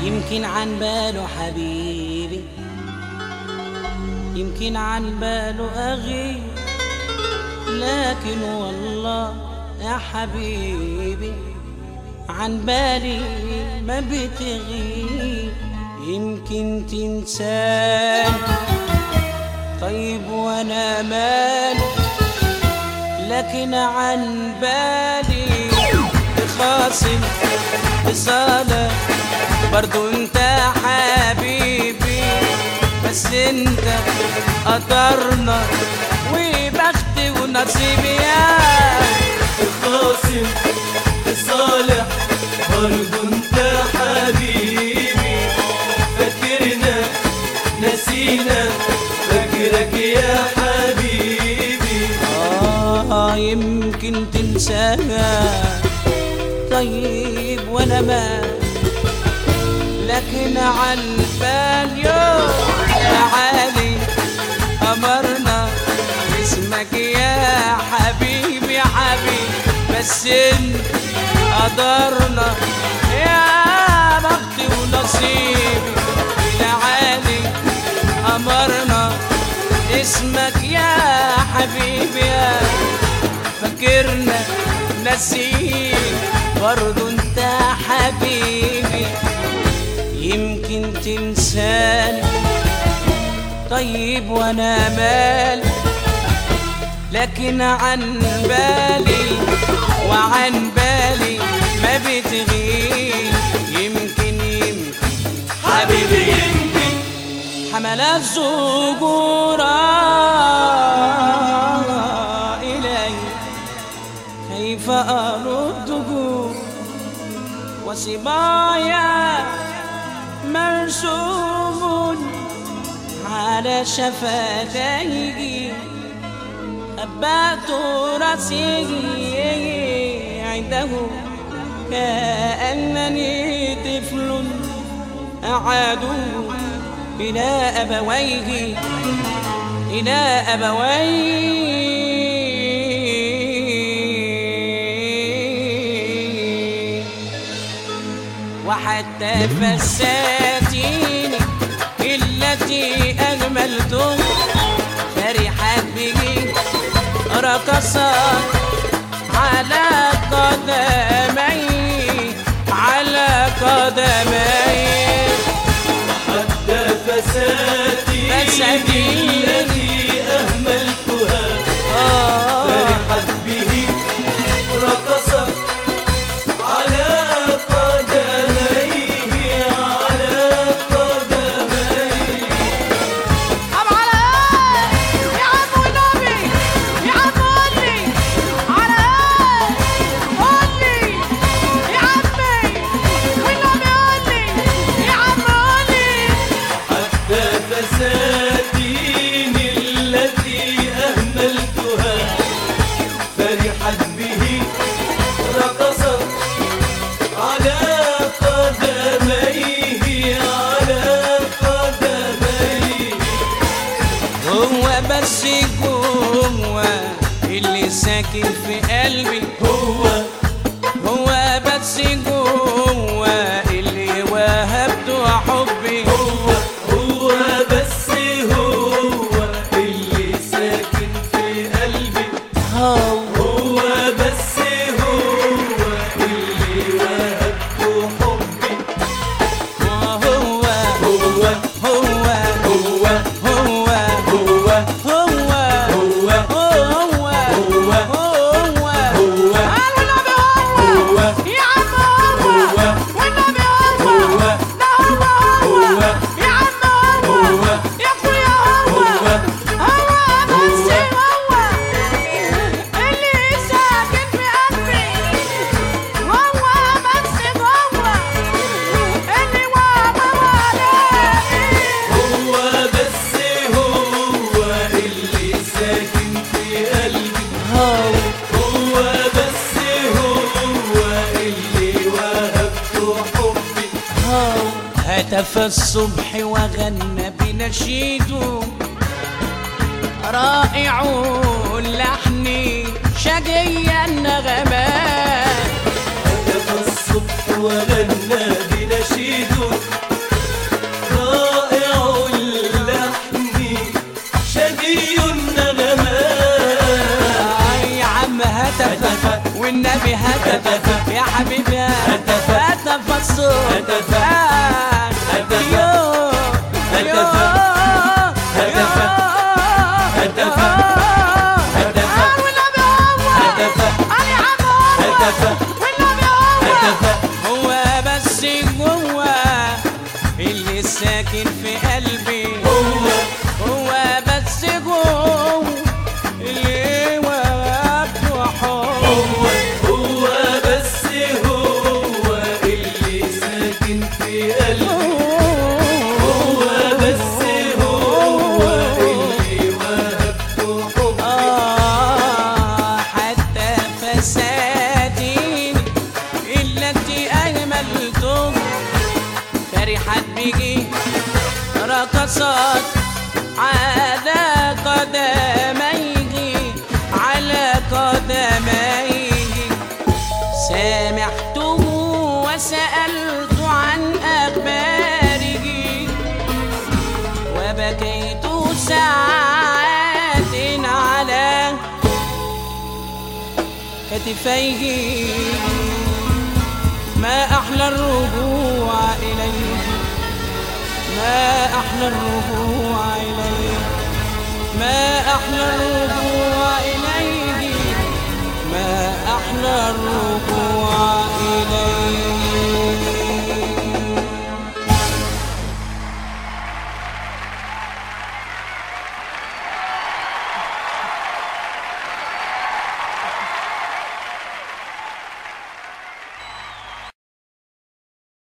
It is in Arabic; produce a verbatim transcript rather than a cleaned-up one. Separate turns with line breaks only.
يمكن عن باله حبيبي، يمكن عن باله أغيب، لكن والله يا حبيبي عن بالي ما بتغيب. يمكن تنساني طيب وانا مالي، لكن عن بالي بخاصم بصالة برضو انت حبيبي. بس انت قدرنا وبختي ونصيبي يا
بخاصم بصالح برضو انت حبيبي. فاكرنا نسينا فاكرك يا حبيبي.
آه يمكن تنساها طيب وانا ما، لكن عن بال يوم تعالي أمرنا اسمك يا حبيبي يا حبيبي. بس انت قدرنا يا بختي ونصيبي، تعالي أمرنا اسمك يا حبيبي يا فاكرنا نسيت برضو انت حبيبي. يمكن تنساني طيب وانا مالي، لكن عن بالي وعن بالي ما بتغيب. يمكن يمكن
حبيبي يمكن
حملت زجورا إلي، كيف أرده وصبايا مرسوم على شفتيه. أبات رأسي عنده كأنني طفل أعاد إلى أبويه إلى أبويه. وحتى فساتيني التي أجملته فرحت به رقصت على قدمي على قدمي.
حتى فساتيني التي أهملتها فرحت به رقصت على قدميه على قدميه.
طب على ايه يا عم والنبي يا عم قول لي على ايه، قول لي يا عمي والنبي قول لي يا عم قول لي.
حتى فساتيني التي أهملتها فرحت به رقصت على قدميه على قدميه.
هو بس جوه اللي ساكن في قلبي،
هو
هو بس جوه اللي وهبته حبي.
هو هو بس هو اللي ساكن في قلبي.
هو
هو بس هو اللي وهبته حبي.
هو هو
هو
هو
هو
هو
هو
هو
هو
هو
هو
هو
هو
قال والنبي هو
هو
يا عم هو
هو
والنبي هو
هو
ده هو هو
هو
يا عم هو
هو
يا اخويا هو
هو
هو بس هو اللي ساكن في قلبي. هو بس هو اللي واقع عليه.
هو بس هو اللي ساكن في قلبي.
هو
هو بس هو اللي وهبته حبي.
هتف الصبح وغنى بنشيده رائع اللحن شقي النغمات.
هتف الصبح وغنى بنشيده
قلبي هتف يا حبيبي هتف هتف الصوت
هتف.
آه،
هتف.
يو
هتف.
يو
هتف. هتف. هتف.
آه، والنبي هو
هتف.
علي عمو هو
هتف.
والنبي هو
هتف.
هو بس جوه اللي ساكن في قلبي
هو
هو بس جوه اللي وقفته حب
هو هو بس هو اللي ساكن في قلبي هو بس هو اللي وهبته حبي
آه حتى فسادي التي أهملته فرحت بيجي رقصت على قدميه على قدميه سامحته وسألت عن أخباره وبكيت ساعات على كتفيه ما أحلى الرجوع إليه ما أحلى الرجوع إليه ما أحلى الرجوع